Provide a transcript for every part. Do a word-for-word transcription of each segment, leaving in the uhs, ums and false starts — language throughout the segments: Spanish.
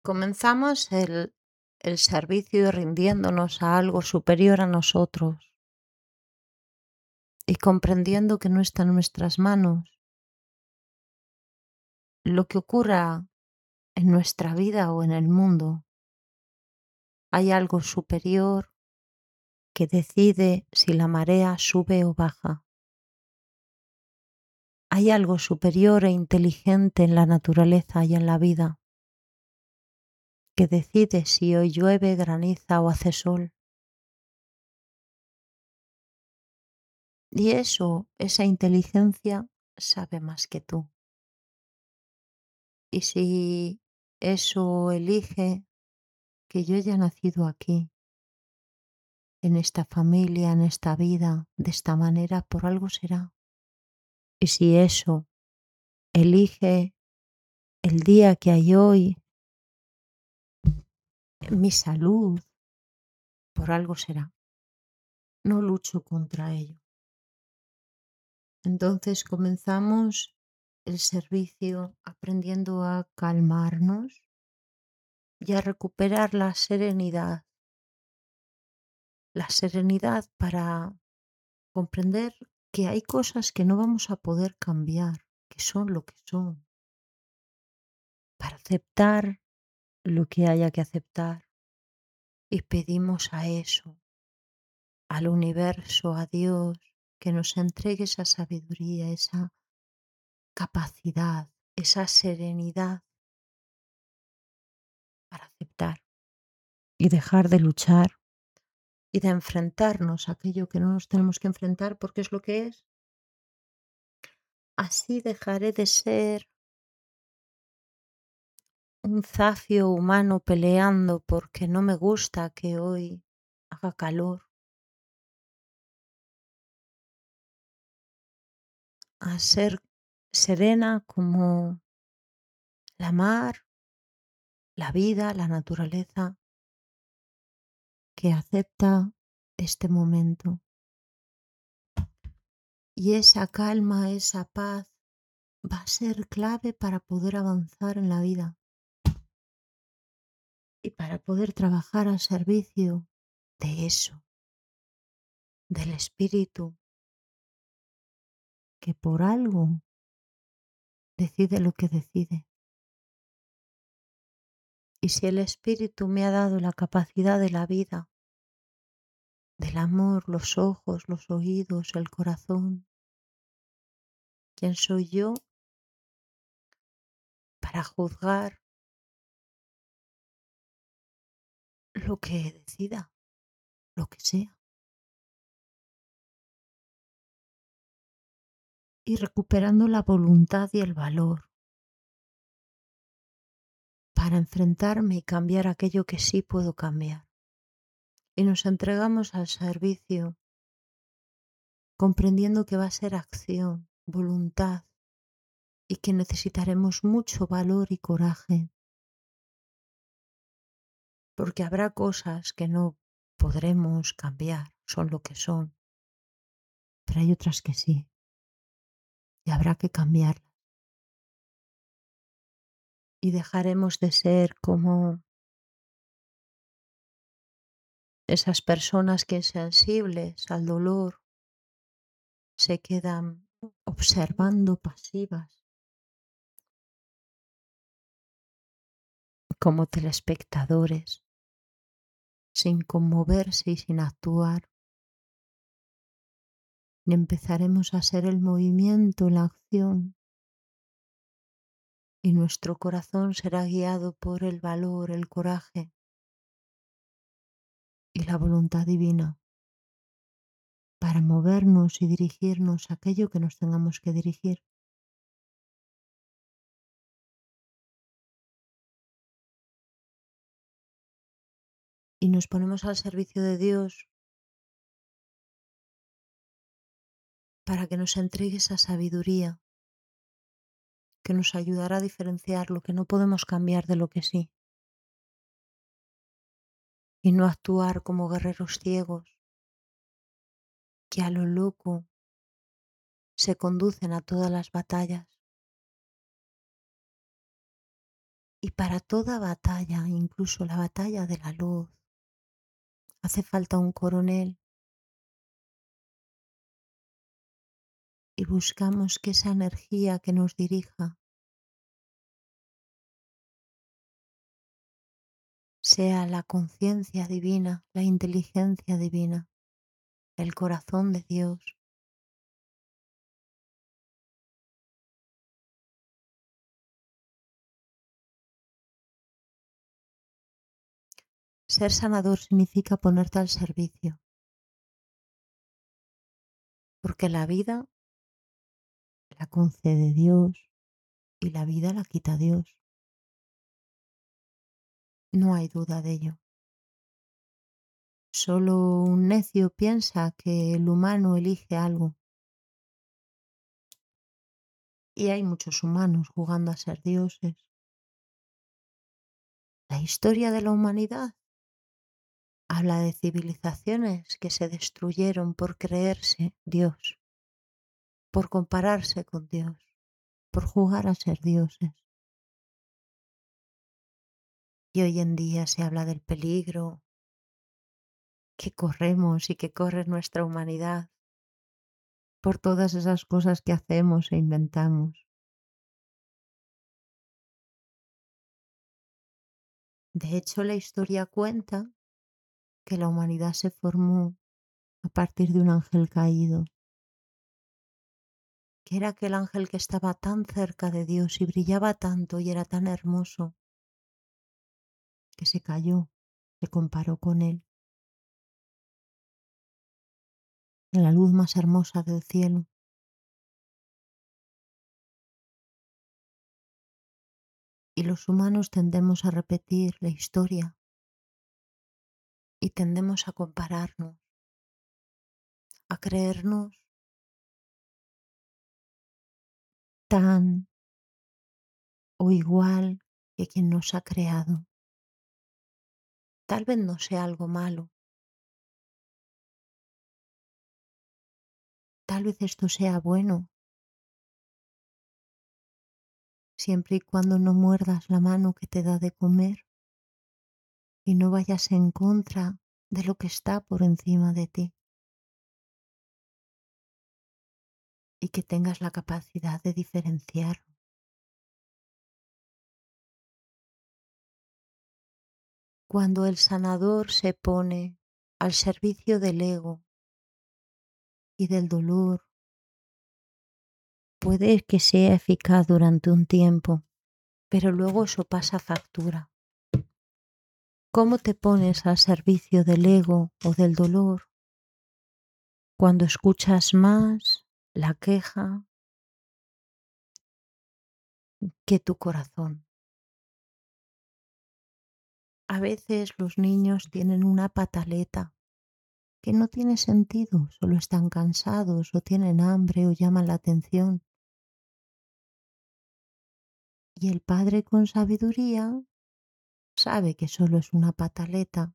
Comenzamos el, el servicio rindiéndonos a algo superior a nosotros y comprendiendo que no está en nuestras manos lo que ocurra en nuestra vida o en el mundo. Hay algo superior que decide si la marea sube o baja. Hay algo superior e inteligente en la naturaleza y en la vida que decide si hoy llueve, graniza o hace sol. Y eso, esa inteligencia, sabe más que tú. Y si eso elige que yo haya nacido aquí, en esta familia, en esta vida, de esta manera, por algo será. Y si eso elige el día que hay hoy, mi salud, por algo será. No lucho contra ello. Entonces comenzamos el servicio aprendiendo a calmarnos y a recuperar la serenidad. La serenidad para comprender que hay cosas que no vamos a poder cambiar, que son lo que son. Para aceptar lo que haya que aceptar. Y pedimos a eso, al universo, a Dios, que nos entregue esa sabiduría, esa capacidad, esa serenidad para aceptar y dejar de luchar y de enfrentarnos a aquello que no nos tenemos que enfrentar porque es lo que es. Así dejaré de ser un zafio humano peleando porque no me gusta que hoy haga calor, a ser serena como la mar, la vida, la naturaleza, que acepta este momento. Y esa calma, esa paz va a ser clave para poder avanzar en la vida y para poder trabajar al servicio de eso, del espíritu, que por algo decide lo que decide. Y si el espíritu me ha dado la capacidad de la vida, del amor, los ojos, los oídos, el corazón, ¿quién soy yo para juzgar lo que decida, lo que sea? Y recuperando la voluntad y el valor para enfrentarme y cambiar aquello que sí puedo cambiar. Y nos entregamos al servicio comprendiendo que va a ser acción, voluntad y que necesitaremos mucho valor y coraje, porque habrá cosas que no podremos cambiar, son lo que son, pero hay otras que sí, y habrá que cambiarlas. Y dejaremos de ser como esas personas que insensibles al dolor se quedan observando pasivas como telespectadores, sin conmoverse y sin actuar. Y empezaremos a ser el movimiento, la acción, y nuestro corazón será guiado por el valor, el coraje y la voluntad divina para movernos y dirigirnos a aquello que nos tengamos que dirigir. Y nos ponemos al servicio de Dios para que nos entregue esa sabiduría que nos ayudará a diferenciar lo que no podemos cambiar de lo que sí. Y no actuar como guerreros ciegos que a lo loco se conducen a todas las batallas. Y para toda batalla, incluso la batalla de la luz, hace falta un coronel y buscamos que esa energía que nos dirija sea la conciencia divina, la inteligencia divina, el corazón de Dios. Ser sanador significa ponerte al servicio, porque la vida la concede Dios y la vida la quita Dios. No hay duda de ello. Solo un necio piensa que el humano elige algo. Y hay muchos humanos jugando a ser dioses. La historia de la humanidad habla de civilizaciones que se destruyeron por creerse Dios, por compararse con Dios, por jugar a ser dioses. Y hoy en día se habla del peligro que corremos y que corre nuestra humanidad por todas esas cosas que hacemos e inventamos. De hecho, la historia cuenta que la humanidad se formó a partir de un ángel caído, que era aquel ángel que estaba tan cerca de Dios y brillaba tanto y era tan hermoso que se cayó, se comparó con él, en la luz más hermosa del cielo. Y los humanos tendemos a repetir la historia y tendemos a compararnos, a creernos tan o igual que quien nos ha creado. Tal vez no sea algo malo, tal vez esto sea bueno, siempre y cuando no muerdas la mano que te da de comer y no vayas en contra de lo que está por encima de ti y que tengas la capacidad de diferenciarlo. Cuando el sanador se pone al servicio del ego y del dolor, puede que sea eficaz durante un tiempo, pero luego eso pasa factura. ¿Cómo te pones al servicio del ego o del dolor? Cuando escuchas más la queja que tu corazón. A veces los niños tienen una pataleta que no tiene sentido, solo están cansados o tienen hambre o llaman la atención. Y el padre con sabiduría sabe que solo es una pataleta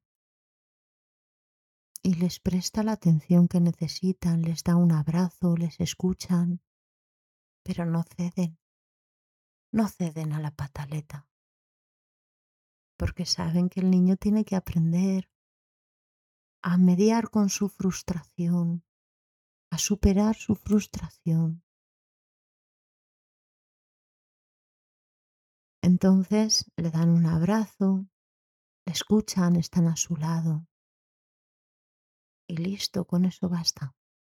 y les presta la atención que necesitan, les da un abrazo, les escuchan, pero no ceden, no ceden a la pataleta, porque saben que el niño tiene que aprender a mediar con su frustración, a superar su frustración. Entonces le dan un abrazo, le escuchan, están a su lado y listo, con eso basta.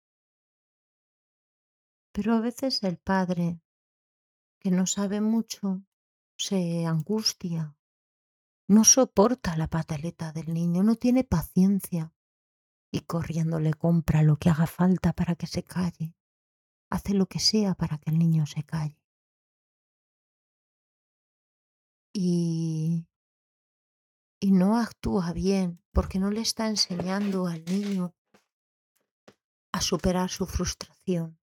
Pero a veces el padre, que no sabe mucho, se angustia, no soporta la pataleta del niño, no tiene paciencia y corriendo le compra lo que haga falta para que se calle, hace lo que sea para que el niño se calle. Y, y no actúa bien porque no le está enseñando al niño a superar su frustración,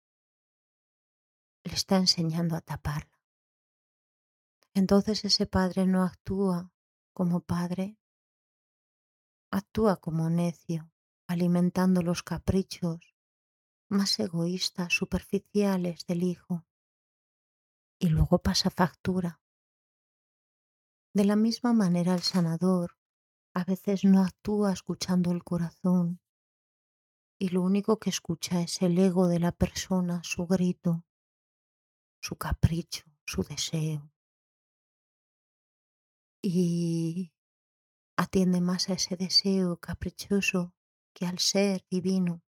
le está enseñando a taparla. Entonces ese padre no actúa como padre, actúa como necio, alimentando los caprichos más egoístas, superficiales del hijo, y luego pasa factura. De la misma manera el sanador a veces no actúa escuchando el corazón y lo único que escucha es el ego de la persona, su grito, su capricho, su deseo. Y atiende más a ese deseo caprichoso que al ser divino.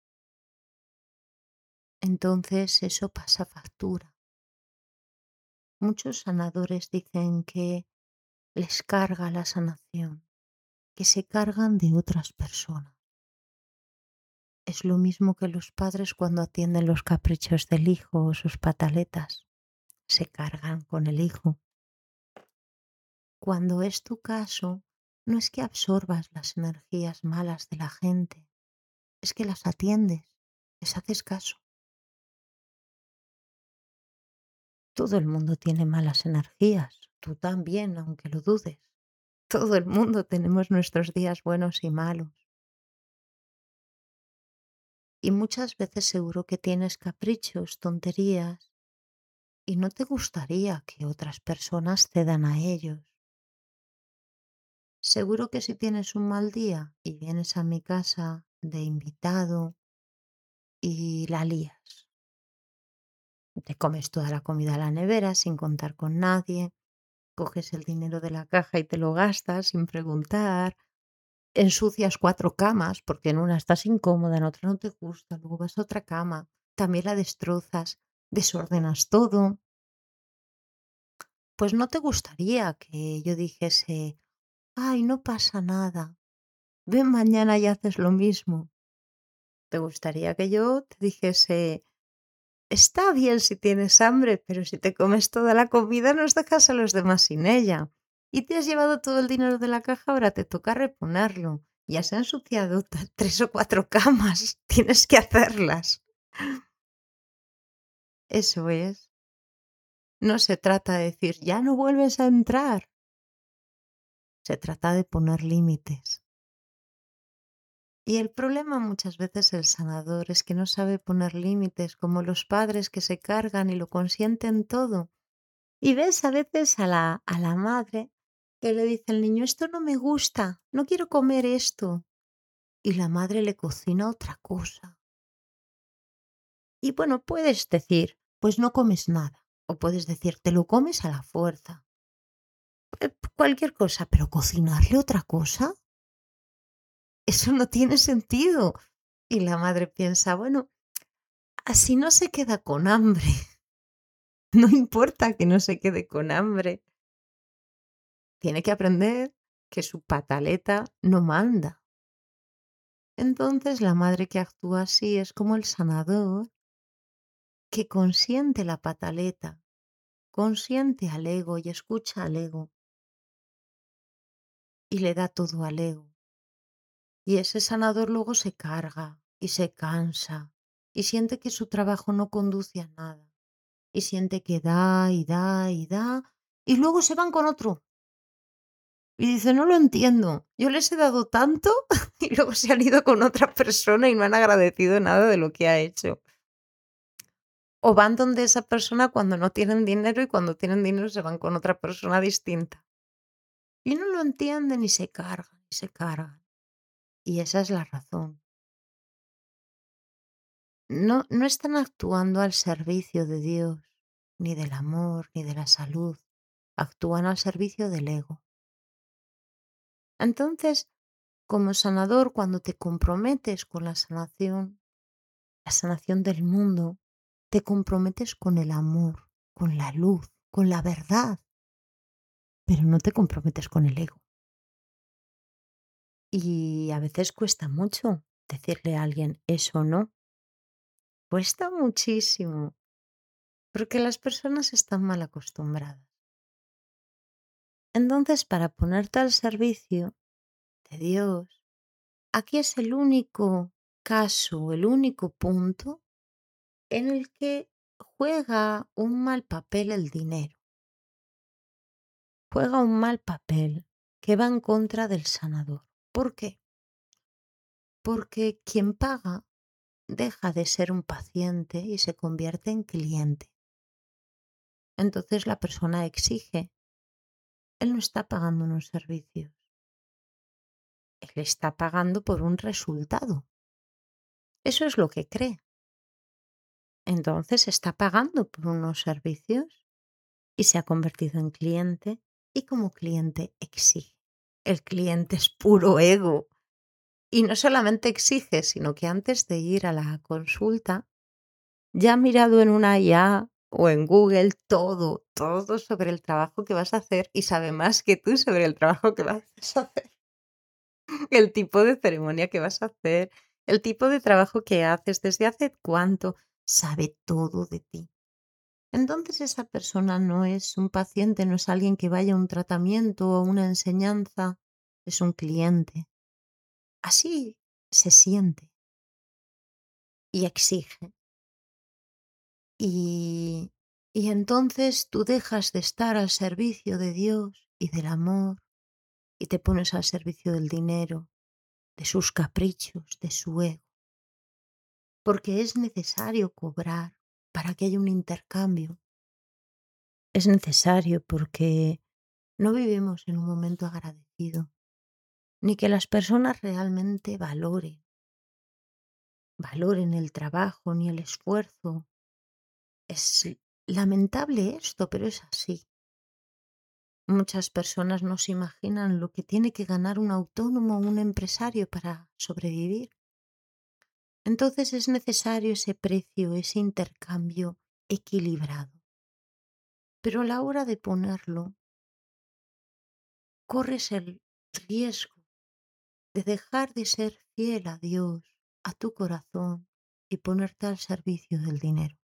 Entonces eso pasa factura. Muchos sanadores dicen que les carga la sanación, que se cargan de otras personas. Es lo mismo que los padres cuando atienden los caprichos del hijo o sus pataletas. Se cargan con el hijo. Cuando es tu caso, no es que absorbas las energías malas de la gente, es que las atiendes, les haces caso. Todo el mundo tiene malas energías, tú también, aunque lo dudes. Todo el mundo tenemos nuestros días buenos y malos. Y muchas veces seguro que tienes caprichos, tonterías, y no te gustaría que otras personas cedan a ellos. Seguro que si tienes un mal día y vienes a mi casa de invitado y la lías, te comes toda la comida a la nevera sin contar con nadie, coges el dinero de la caja y te lo gastas sin preguntar, ensucias cuatro camas porque en una estás incómoda, en otra no te gusta, luego vas a otra cama, también la destrozas, desordenas todo. Pues no te gustaría que yo dijese: "Ay, no pasa nada, ven mañana y haces lo mismo". Te gustaría que yo te dijese: "Está bien si tienes hambre, pero si te comes toda la comida nos dejas a los demás sin ella. Y te has llevado todo el dinero de la caja, ahora te toca reponerlo. Ya se han ensuciado t tres o cuatro camas, tienes que hacerlas". Eso es. No se trata de decir: "Ya no vuelves a entrar". Se trata de poner límites. Y el problema muchas veces el sanador es que no sabe poner límites, como los padres que se cargan y lo consienten todo. Y ves a veces a la, a la madre que le dice al niño: "Esto no me gusta, no quiero comer esto". Y la madre le cocina otra cosa. Y bueno, puedes decir: "Pues no comes nada". O puedes decir: "Te lo comes a la fuerza". Eh, cualquier cosa, pero cocinarle otra cosa, eso no tiene sentido. Y la madre piensa: "Bueno, así no se queda con hambre". No importa que no se quede con hambre. Tiene que aprender que su pataleta no manda. Entonces la madre que actúa así es como el sanador que consiente la pataleta, consiente al ego y escucha al ego y le da todo al ego. Y ese sanador luego se carga y se cansa y siente que su trabajo no conduce a nada y siente que da y da y da y luego se van con otro. Y dice: "No lo entiendo, yo les he dado tanto y luego se han ido con otra persona y no han agradecido nada de lo que ha hecho". O van donde esa persona cuando no tienen dinero y cuando tienen dinero se van con otra persona distinta. Y no lo entienden y se cargan, y se cargan. Y esa es la razón. No, no están actuando al servicio de Dios, ni del amor, ni de la salud. Actúan al servicio del ego. Entonces, como sanador, cuando te comprometes con la sanación, la sanación del mundo, te comprometes con el amor, con la luz, con la verdad, pero no te comprometes con el ego. Y a veces cuesta mucho decirle a alguien eso no. Cuesta muchísimo, porque las personas están mal acostumbradas. Entonces, para ponerte al servicio de Dios, aquí es el único caso, el único punto en el que juega un mal papel el dinero. Juega un mal papel que va en contra del sanador. ¿Por qué? Porque quien paga deja de ser un paciente y se convierte en cliente. Entonces la persona exige Él no está pagando unos servicios. Él está pagando por un resultado. Eso es lo que cree. Entonces está pagando por unos servicios y se ha convertido en cliente y como cliente exige. El cliente es puro ego y no solamente exige, sino que antes de ir a la consulta ya ha mirado en una I A o en Google todo, todo sobre el trabajo que vas a hacer y sabe más que tú sobre el trabajo que vas a hacer. El tipo de ceremonia que vas a hacer, el tipo de trabajo que haces, desde hace cuánto, sabe todo de ti. Entonces esa persona no es un paciente, no es alguien que vaya a un tratamiento o una enseñanza, es un cliente. Así se siente y exige. Y, y entonces tú dejas de estar al servicio de Dios y del amor y te pones al servicio del dinero, de sus caprichos, de su ego. Porque es necesario cobrar para que haya un intercambio. Es necesario porque no vivimos en un momento agradecido, ni que las personas realmente valoren, valoren el trabajo ni el esfuerzo. Es lamentable esto, pero es así. Muchas personas no se imaginan lo que tiene que ganar un autónomo o un empresario para sobrevivir. Entonces es necesario ese precio, ese intercambio equilibrado. Pero a la hora de ponerlo, corres el riesgo de dejar de ser fiel a Dios, a tu corazón y ponerte al servicio del dinero.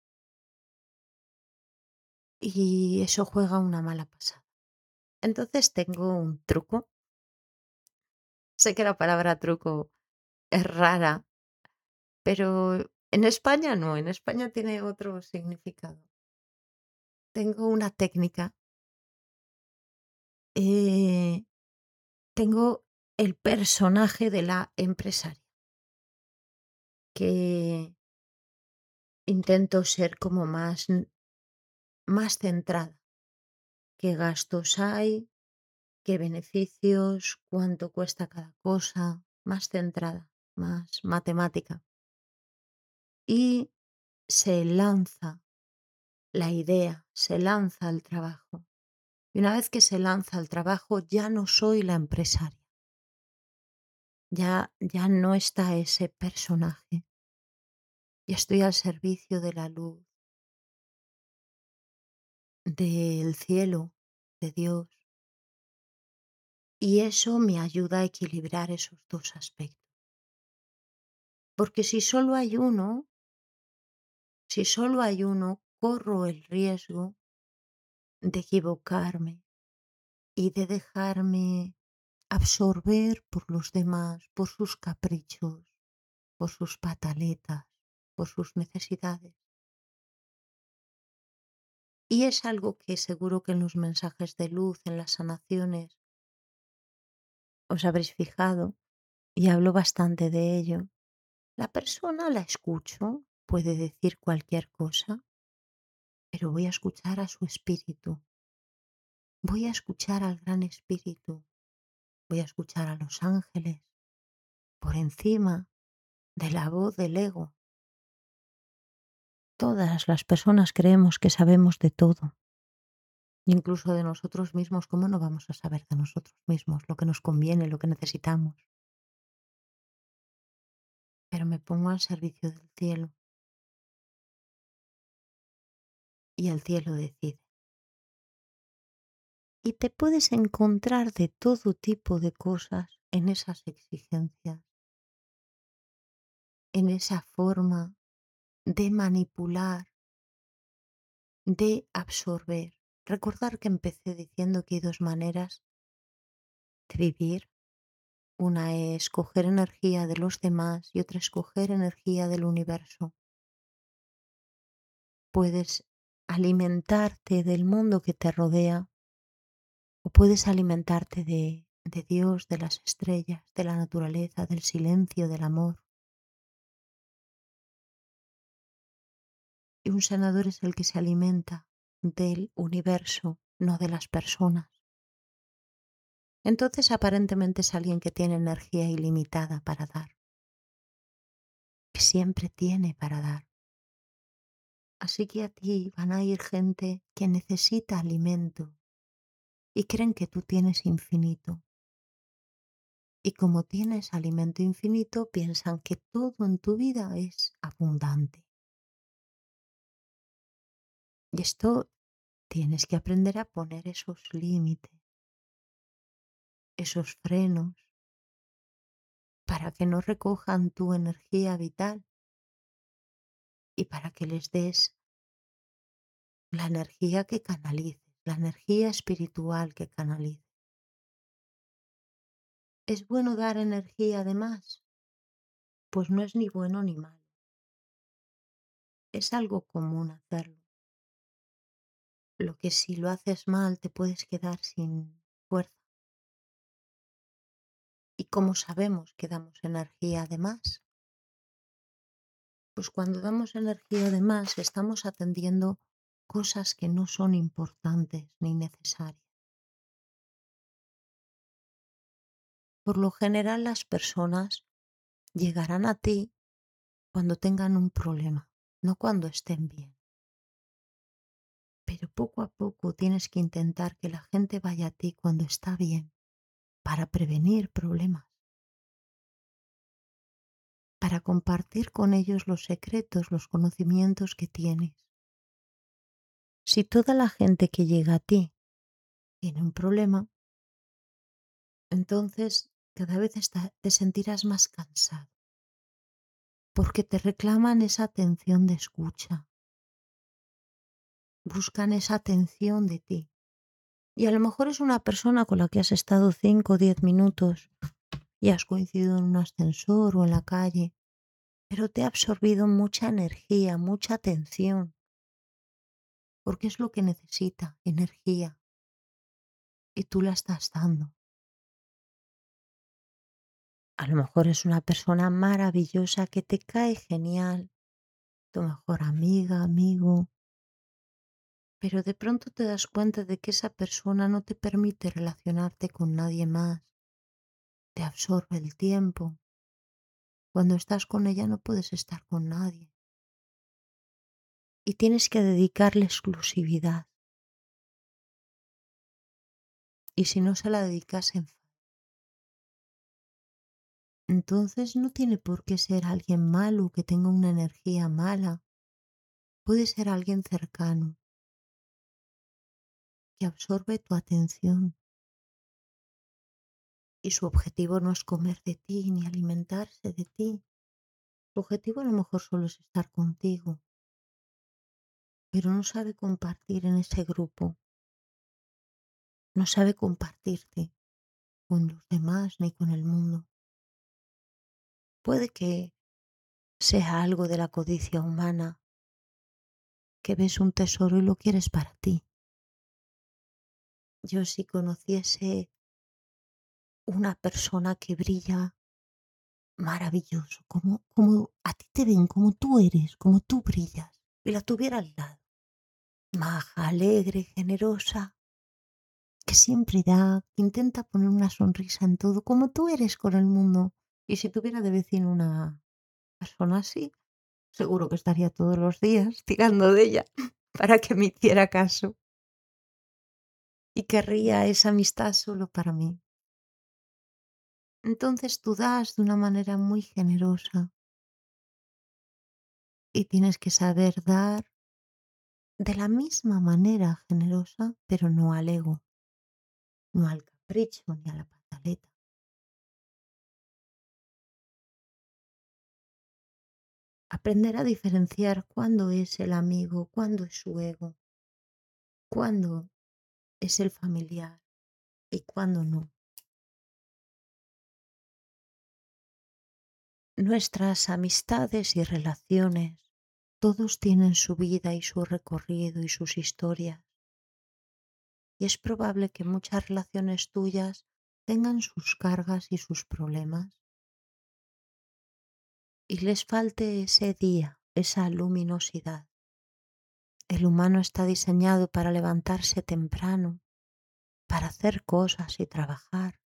Y eso juega una mala pasada. Entonces tengo un truco. Sé que la palabra truco es rara, pero en España no, en España tiene otro significado. Tengo una técnica, eh, tengo el personaje de la empresaria, que intento ser como más, más centrada. ¿Qué gastos hay? ¿Qué beneficios? ¿Cuánto cuesta cada cosa? Más centrada, más matemática. Y se lanza la idea, se lanza al trabajo. Y una vez que se lanza al trabajo, ya no soy la empresaria. Ya, ya no está ese personaje. Ya estoy al servicio de la luz, del cielo, de Dios. Y eso me ayuda a equilibrar esos dos aspectos. Porque si solo hay uno, si solo hay uno, corro el riesgo de equivocarme y de dejarme absorber por los demás, por sus caprichos, por sus pataletas, por sus necesidades. Y es algo que seguro que en los mensajes de luz, en las sanaciones, os habréis fijado, y hablo bastante de ello. La persona la escucho, puede decir cualquier cosa, pero voy a escuchar a su espíritu. Voy a escuchar al gran espíritu. Voy a escuchar a los ángeles por encima de la voz del ego. Todas las personas creemos que sabemos de todo, incluso de nosotros mismos. ¿Cómo no vamos a saber de nosotros mismos lo que nos conviene, lo que necesitamos? Pero me pongo al servicio del cielo y el cielo decide. Y te puedes encontrar de todo tipo de cosas en esas exigencias, en esa forma de manipular, de absorber. Recordar que empecé diciendo que hay dos maneras de vivir. Una es coger energía de los demás y otra es coger energía del universo. Puedes alimentarte del mundo que te rodea o puedes alimentarte de, de Dios, de las estrellas, de la naturaleza, del silencio, del amor. Y un sanador es el que se alimenta del universo, no de las personas. Entonces aparentemente es alguien que tiene energía ilimitada para dar, que siempre tiene para dar. Así que a ti van a ir gente que necesita alimento y creen que tú tienes infinito. Y como tienes alimento infinito, piensan que todo en tu vida es abundante. Y esto tienes que aprender a poner esos límites, esos frenos, para que no recojan tu energía vital y para que les des la energía que canalices, la energía espiritual que canalices. ¿Es bueno dar energía además? Pues no es ni bueno ni malo. Es algo común hacerlo. Lo que si lo haces mal te puedes quedar sin fuerza. ¿Y cómo sabemos que damos energía de más? Pues cuando damos energía de más estamos atendiendo cosas que no son importantes ni necesarias. Por lo general las personas llegarán a ti cuando tengan un problema, no cuando estén bien. Pero poco a poco tienes que intentar que la gente vaya a ti cuando está bien para prevenir problemas, para compartir con ellos los secretos, los conocimientos que tienes. Si toda la gente que llega a ti tiene un problema, entonces cada vez está- te sentirás más cansado, porque te reclaman esa atención de escucha, buscan esa atención de ti. Y a lo mejor es una persona con la que has estado cinco o diez minutos y has coincidido en un ascensor o en la calle, pero te ha absorbido mucha energía, mucha atención, porque es lo que necesita, energía, y tú la estás dando. A lo mejor es una persona maravillosa que te cae genial, tu mejor amiga, amigo, pero de pronto te das cuenta de que esa persona no te permite relacionarte con nadie más, te absorbe el tiempo. Cuando estás con ella no puedes estar con nadie y tienes que dedicarle exclusividad. Y si no se la dedicas, se enfada. Entonces no tiene por qué ser alguien malo que tenga una energía mala. Puede ser alguien cercano que absorbe tu atención y su objetivo no es comer de ti ni alimentarse de ti. Su objetivo a lo mejor solo es estar contigo, pero no sabe compartir en ese grupo, no sabe compartirte con los demás ni con el mundo. Puede que sea algo de la codicia humana, que ves un tesoro y lo quieres para ti. Yo si conociese una persona que brilla maravilloso, como, como a ti te ven, como tú eres, como tú brillas, y la tuviera al lado, maja, alegre, generosa, que siempre da, que intenta poner una sonrisa en todo, como tú eres con el mundo. Y si tuviera de vecino una persona así, seguro que estaría todos los días tirando de ella para que me hiciera caso y querría esa amistad solo para mí. Entonces tú das de una manera muy generosa y tienes que saber dar de la misma manera generosa, pero no al ego, no al capricho ni a la pataleta. Aprender a diferenciar cuándo es el amigo, cuándo es su ego, cuándo es el familiar y cuándo no. Nuestras amistades y relaciones, todos tienen su vida y su recorrido y sus historias. Y es probable que muchas relaciones tuyas tengan sus cargas y sus problemas y les falte ese día, esa luminosidad. El humano está diseñado para levantarse temprano, para hacer cosas y trabajar.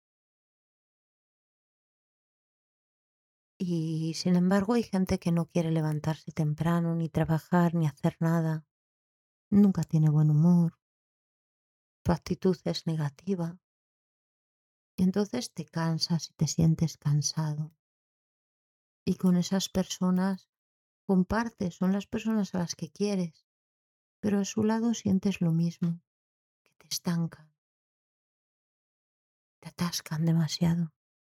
Y sin embargo hay gente que no quiere levantarse temprano, ni trabajar, ni hacer nada. Nunca tiene buen humor, tu actitud es negativa y entonces te cansas y te sientes cansado. Y con esas personas compartes, son las personas a las que quieres, pero a su lado sientes lo mismo, que te estancan, te atascan demasiado.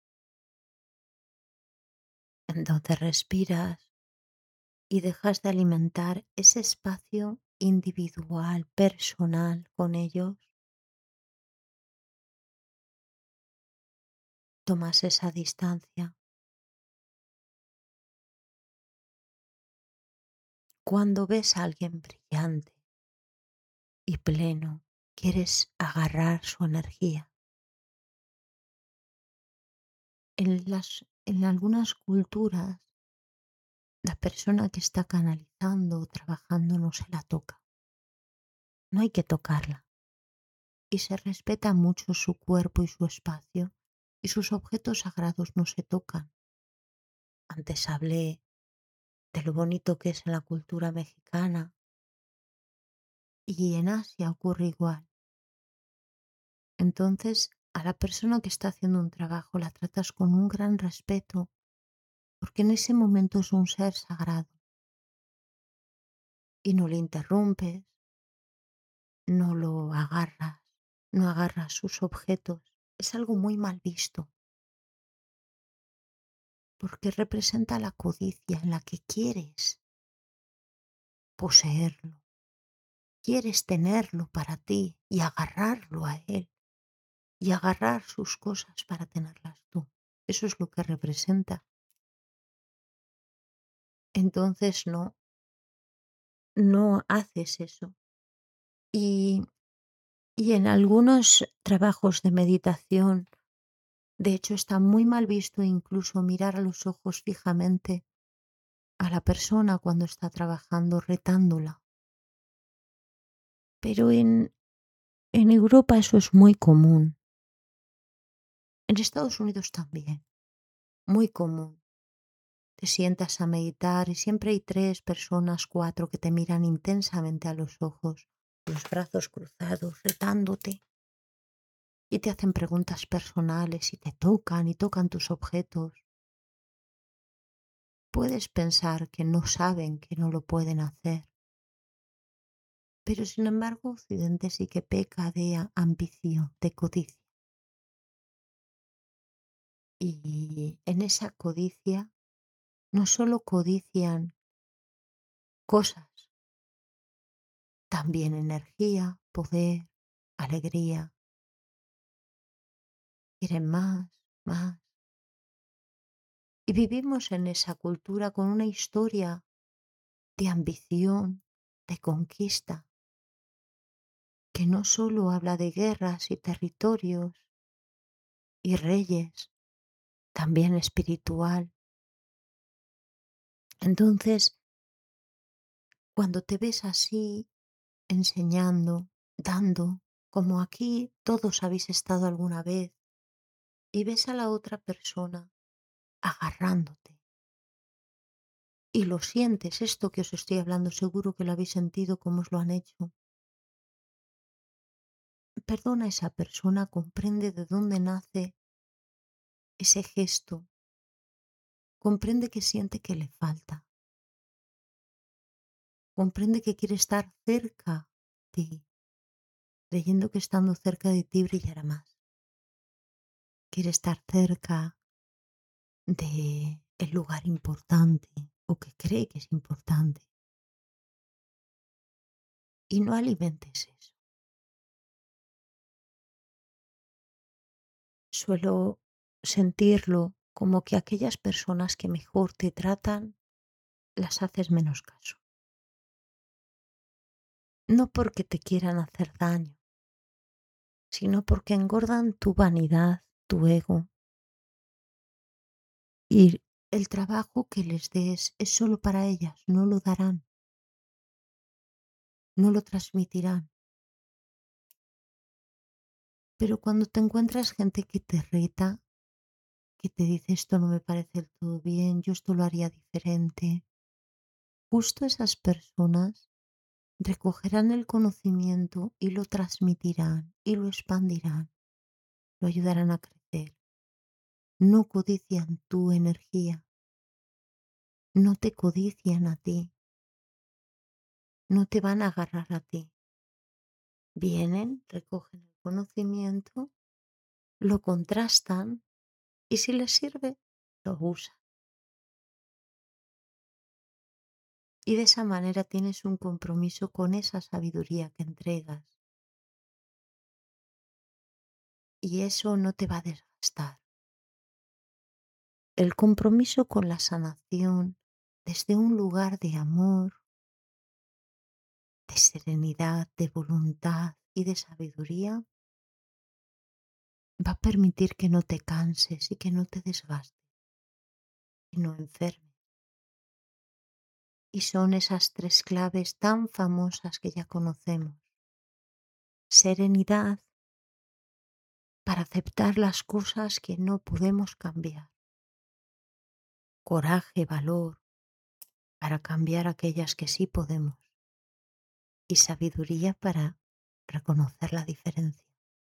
Entonces respiras y dejas de alimentar ese espacio individual, personal con ellos. Tomas esa distancia. Cuando ves a alguien brillante y pleno, quieres agarrar su energía. En, las, en algunas culturas, la persona que está canalizando o trabajando no se la toca. No hay que tocarla. Y se respeta mucho su cuerpo y su espacio, y sus objetos sagrados no se tocan. Antes hablé de lo bonito que es en la cultura mexicana, y en Asia ocurre igual. Entonces, a la persona que está haciendo un trabajo la tratas con un gran respeto, porque en ese momento es un ser sagrado. Y no le interrumpes, no lo agarras, no agarras sus objetos. Es algo muy mal visto, porque representa la codicia en la que quieres poseerlo, quieres tenerlo para ti y agarrarlo a él y agarrar sus cosas para tenerlas tú. Eso es lo que representa. Entonces no, no haces eso. Y, y en algunos trabajos de meditación, de hecho, está muy mal visto incluso mirar a los ojos fijamente a la persona cuando está trabajando, retándola. Pero en, en Europa eso es muy común. En Estados Unidos también, muy común. Te sientas a meditar y siempre hay tres personas, cuatro que te miran intensamente a los ojos, los brazos cruzados, retándote. Y te hacen preguntas personales y te tocan y tocan tus objetos. Puedes pensar que no saben que no lo pueden hacer. Pero sin embargo, Occidente sí que peca de ambición, de codicia. Y en esa codicia no solo codician cosas, también energía, poder, alegría. Quieren más, más. Y vivimos en esa cultura con una historia de ambición, de conquista, que no solo habla de guerras y territorios y reyes, también espiritual. Entonces, cuando te ves así, enseñando, dando, como aquí todos habéis estado alguna vez, y ves a la otra persona agarrándote, y lo sientes, esto que os estoy hablando, seguro que lo habéis sentido como os lo han hecho. Perdona a esa persona, comprende de dónde nace ese gesto, comprende que siente que le falta, comprende que quiere estar cerca de ti, creyendo que estando cerca de ti brillará más. Quiere estar cerca de el lugar importante o que cree que es importante. Y no alimentes eso. Suelo sentirlo como que aquellas personas que mejor te tratan las haces menos caso. No porque te quieran hacer daño, sino porque engordan tu vanidad, tu ego. Y el trabajo que les des es solo para ellas, no lo darán, no lo transmitirán. Pero cuando te encuentras gente que te reta, que te dice esto no me parece del todo bien, yo esto lo haría diferente, justo esas personas recogerán el conocimiento y lo transmitirán y lo expandirán, lo ayudarán a crecer. No codician tu energía, no te codician a ti, no te van a agarrar a ti. Vienen, recogen el conocimiento, lo contrastan y si les sirve, lo usan. Y de esa manera tienes un compromiso con esa sabiduría que entregas. Y eso no te va a desgastar. El compromiso con la sanación desde un lugar de amor, de serenidad, de voluntad y de sabiduría va a permitir que no te canses y que no te desgastes, que no enfermes. Y son esas tres claves tan famosas que ya conocemos. Serenidad para aceptar las cosas que no podemos cambiar. Coraje, valor para cambiar aquellas que sí podemos. Y sabiduría para reconocer la diferencia.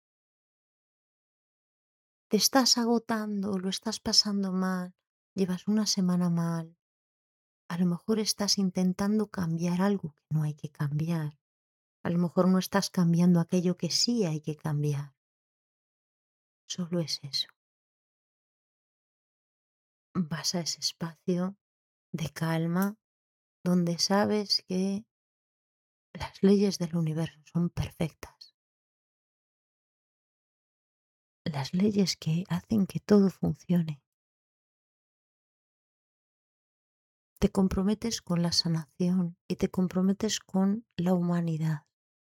Te estás agotando, lo estás pasando mal, llevas una semana mal. A lo mejor estás intentando cambiar algo que no hay que cambiar. A lo mejor no estás cambiando aquello que sí hay que cambiar. Solo es eso. Vas a ese espacio de calma donde sabes que las leyes del universo son perfectas. Las leyes que hacen que todo funcione. Te comprometes con la sanación y te comprometes con la humanidad.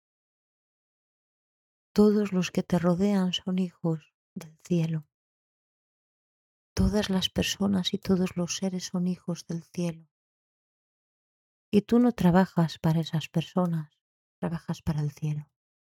Todos los que te rodean son hijos del cielo. Todas las personas y todos los seres son hijos del cielo. Y tú no trabajas para esas personas, trabajas para el cielo.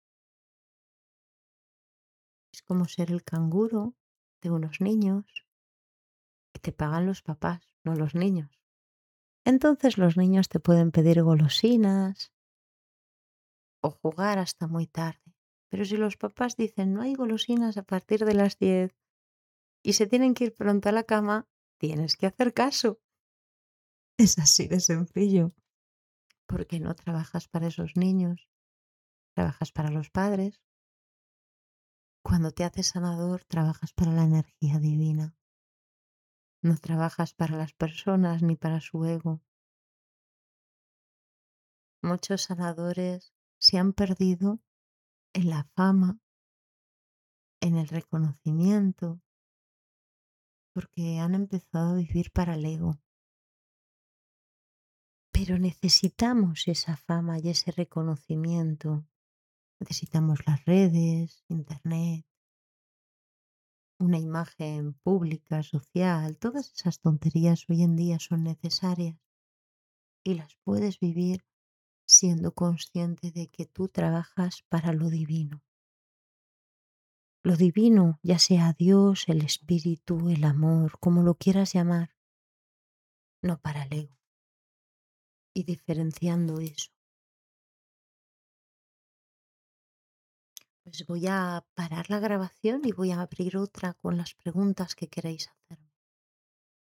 Es como ser el canguro de unos niños que te pagan los papás, no los niños. Entonces los niños te pueden pedir golosinas o jugar hasta muy tarde. Pero si los papás dicen no hay golosinas a partir de las diez y se tienen que ir pronto a la cama, tienes que hacer caso. Es así de sencillo. Porque no trabajas para esos niños, trabajas para los padres. Cuando te haces sanador, trabajas para la energía divina. No trabajas para las personas ni para su ego. Muchos sanadores se han perdido en la fama, en el reconocimiento, porque han empezado a vivir para el ego. Pero necesitamos esa fama y ese reconocimiento. Necesitamos las redes, internet, una imagen pública, social. Todas esas tonterías hoy en día son necesarias y las puedes vivir siendo consciente de que tú trabajas para lo divino. Lo divino, ya sea Dios, el espíritu, el amor, como lo quieras llamar, no para el ego. Y diferenciando eso, pues voy a parar la grabación y voy a abrir otra con las preguntas que queréis hacer.